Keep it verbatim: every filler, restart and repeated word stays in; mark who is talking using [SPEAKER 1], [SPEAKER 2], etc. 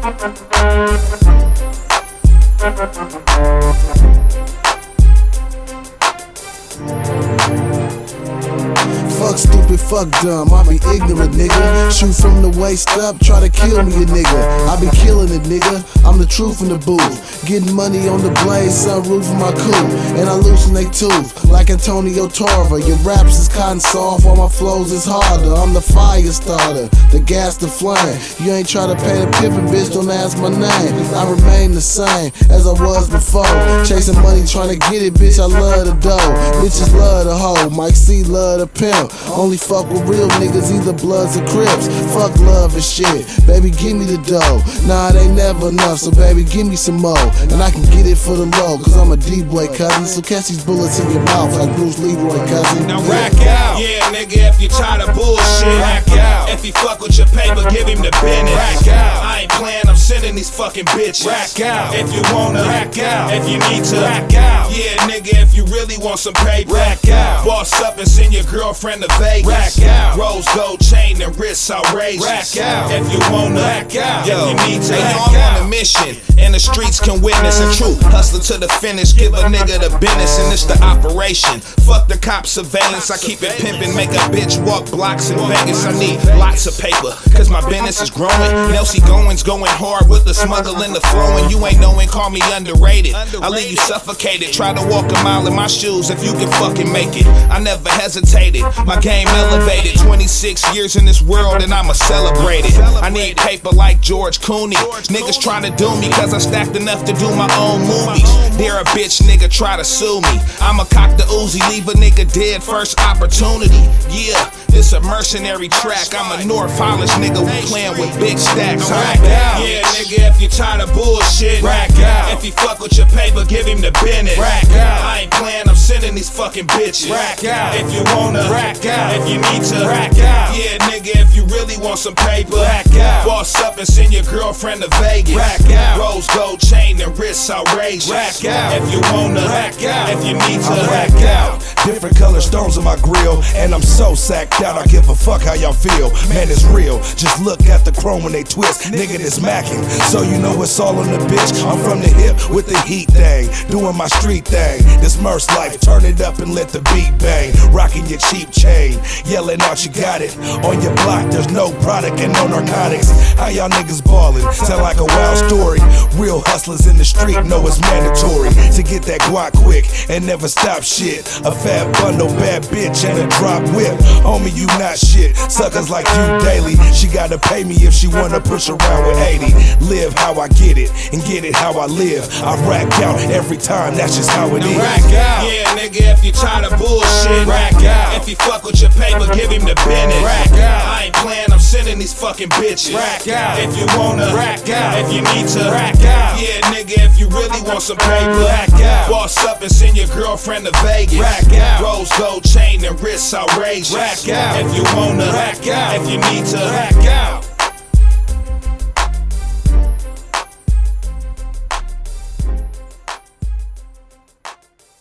[SPEAKER 1] Fuck stupid, fuck dumb, I be ignorant, nigga. Shoot from the waist up, try to kill me, a nigga. I be killing it, nigga. I'm the truth in the booth. Getting money on the blaze, sunroof in my coupe. And I loosen they tooth, like Antonio Tarver. Your raps is cotton soft, while my flows is harder. I'm the fire starter, the gas, the flame. You ain't try to pay the pimpin', bitch, don't ask my name. I remain the same as I was before. Chasing money, trying to get it, bitch, I love the dough. Bitches love the hoe, Mike C love the pimp. Only fuck with real niggas, either Bloods or Crips. Fuck love and shit, baby, give me the dough. Nah, it ain't never enough, so baby, give me some more. And I can get it for the low, cause I'm a D-boy cousin. So catch these bullets in your mouth like Bruce Leroy, cousin.
[SPEAKER 2] Now rack out, yeah, nigga, if you tired of bullshit, rack out. If he fuck with your paper, give him the business. Rack out, I ain't playing, I'm sending these fucking bitches. Rack out, if you wanna, rack out. If you need to, rack out. Yeah, nigga, if you really want some paper, rack out. Boss up and send your girlfriend to Vegas. Rack out, rose gold chain and wrists outrageous. Rack out, if you wanna, rack out. Yo, if you need to, rack out. I'm on a mission, and the streets can witness a truth. Hustler to the finish, give a nigga the business, and it's the operation. Fuck the cop surveillance, I keep it pimpin', make a bitch walk blocks in Vegas. I need lots of paper, cause my business is growing. Nelsie Goins going hard with the smuggling, the flowing. You ain't knowing, call me underrated. I leave you suffocated, try to walk a mile in my shoes if you can fucking make it. I never hesitated, my game elevated. Twenty-six years in this world and I'ma celebrate it. I need paper like George Clooney. Niggas trying to do me cause I stacked enough to do my own movies. Dare a bitch nigga try to sue me, I'ma cock the Uzi, leave a nigga dead first opportunity. Yeah, this a mercenary track, I'm a North Hollis nigga, we playin' with big stacks. Rack out, yeah nigga, if you tired of bullshit, rack out. If he fuck with your paper, give him the business. Rack out, I ain't playin', I'm sending these fucking bitches. Rack out, if you wanna, rack out. If you need to, rack out. Yeah nigga, if you really want some paper, rack out. Boss up and send your girlfriend to Vegas. Rack out, rose gold chain and wrists outrageous. Rack out, if you wanna, rack out. If you need to, rack out.
[SPEAKER 3] Different color stones on my grill, and I'm so sacked out, I give a fuck how y'all feel. Man, it's real, just look at the chrome when they twist. Nigga, this macking, so you know it's all on the bitch. I'm from the hip with the heat thing, doing my street thing. This Merce life, turn it up and let the beat bang. Rocking your cheap chain, yelling out you got it. On your block, there's no product and no narcotics. How y'all niggas ballin'? Sound like a wild story. Real hustlers in the street know it's mandatory to get that guac quick and never stop shit. A fat bundle, bad bitch, and a drop whip. Homie, you not shit. Suckers like you daily. She gotta pay me if she wanna push around with eighty. Live how I get it and get it how I live. I rack out every time, that's just how it is.
[SPEAKER 2] Rack out, yeah nigga, if you tired of bullshit, rack out. If he fuck with your paper, give him the business. Rack out, I ain't playin', I'm sending these fucking bitches. Rack out, if you wanna, rack out. If you need to, rack out. Yeah nigga, if you really want some paper, rack out. Boss up and send your girlfriend to Vegas. Rack out, rose gold chain and wrists outrageous. Rack out, if you wanna, rack out. If you need to, rack out.